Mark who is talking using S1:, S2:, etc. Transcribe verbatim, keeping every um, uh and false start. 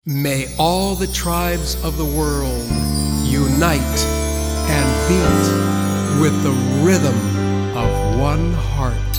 S1: May all the tribes of the world unite and beat with the rhythm of one heart.